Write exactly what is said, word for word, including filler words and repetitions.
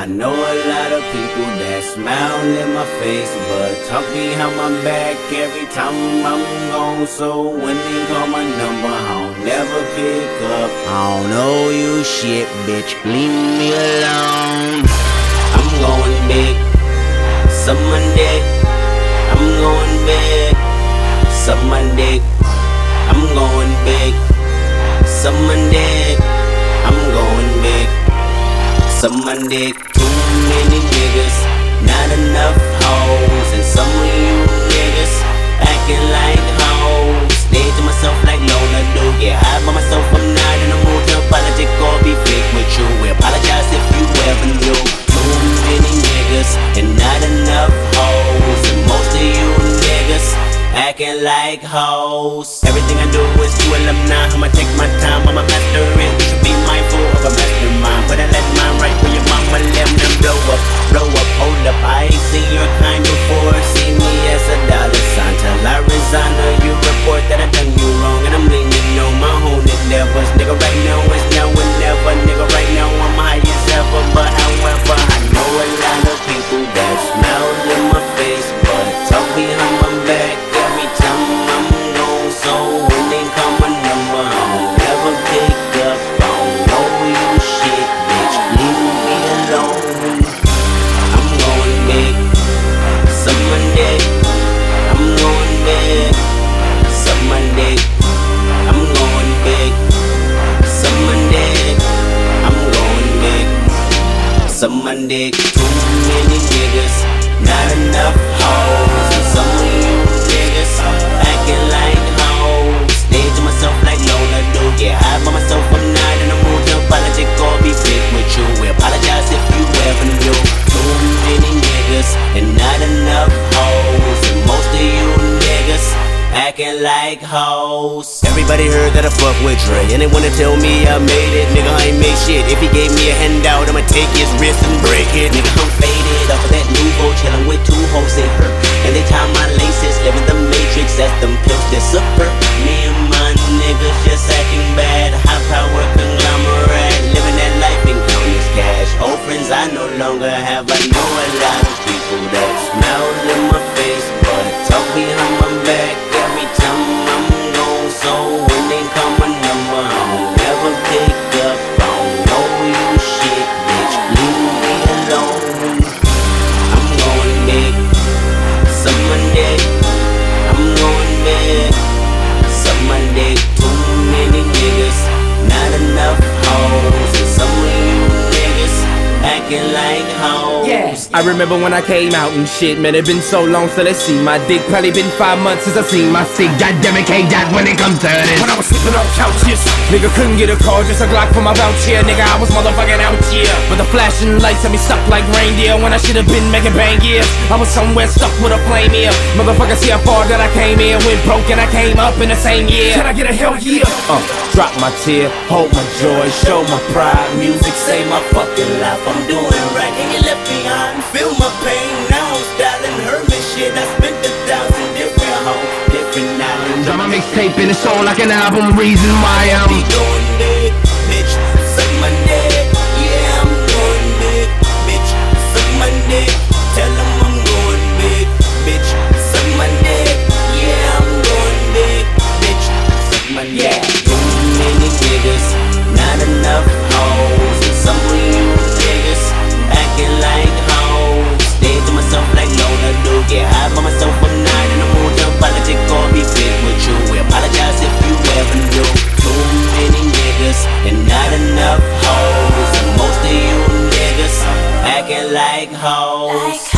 know a lot of people that smile in my face, but talk behind my back every time I'm gone. So when they call my number, I'll never pick up. I don't know you shit, bitch, leave me alone. I'm going big, suck my dick. I'm going big, suck my dick. I'm going big, suck my dick. I'm going big, suck my dick. Too many niggas, not enough hoes. And some of you niggas acting like hoes. Stay to myself like Lola do. Get high by myself, I'm not in the mood to apologize or be fake with you. We apologize if you ever knew. Too many niggas and not enough hoes. And most of you niggas acting like hoes. Everything I do is to alumni. I'ma take my time, I'ma master it. You should be mindful of a mastermind. But I let mine right where your mama left them blow up, blow up, hold up. I ain't seen your kind before. See me as a dollar sign till I resign or you report that I done you wrong. And I'm leaning on my own endeavors. Nigga, right now is now and never. Nigga, right now I'm high as ever. But however, I know a lot of people that smile in my face, but talk behind my back every time I'm gone. So when they call my number, I'll never pick up. I don't know you shit, bitch, leave me alone. I'm going big, suck my dick. I'm going big, suck my dick. I'm going big, suck my dick. I'm going big, suck my dick. Too many niggas, not enough hoes. And some of you niggas acting like hoes. Stay to myself like Lola do. Get high by myself, I'm not in the mood to apologize or be fake with you. We apologize if you ever knew. Too many niggas and not enough hoes. And most of you niggas acting like hoes. Everybody heard that I fuck with Dre, and they wanna tell me I made it. Nigga, I ain't made shit. If he gave me a handout, I'ma take his wrist and break it. Nigga, I'm faded off of that Nouveau, chillin' with two hoes in her. And they tie my laces, living the matrix as them pills disappear. Me and my niggas just acting bad. High power conglomerate, living that life and counting this cash. Old friends I no longer have. I know a lot of people that smile in my face, but talk behind my back every time I'm gone. So when they call my number, I'll never pick up. I don't know you shit, bitch, leave me alone. I'm going big, suck my dick. I'm going big, suck my dick. Too many niggas, not enough hoes. And some of you niggas acting like hoes. Yeah. I remember when I came out and shit, man, it been so long till I see my dick. Probably been five months since I seen my stick. Goddamn it, can't that when it comes to this. When I was sleeping on couches, nigga couldn't get a call, just a Glock for my voucher. Nigga, I was motherfucking out here, but the flashing lights had me stuck like reindeer. When I should've been making bang gears, I was somewhere stuck with a flame here. Motherfucker, see how far that I came here. Went broke and I came up in the same year. Can I get a hell yeah? Uh, drop my tear, hold my joy, show my pride. Music save my fucking life. I'm doing right and you left behind. Feel my pain, now I'm styling Herman shit. I spent a thousand different hoes, different islands. Drop my mixtape and it's all like an album. Reason why I'm be going big, bitch, suck my dick. Yeah, I'm going big, bitch, suck my dick. Tell them I'm going big, bitch, suck my dick. Yeah, I'm going big, bitch, suck my dick. Too many niggas, not enough hoes. And some of you niggas acting like hoes. Stay to myself like Lola do. Get high by myself, I'm not in the mood to apologize or be fake with you. We apologize if you ever knew. Too many niggas and not enough hoes. And most of you niggas acting like hoes.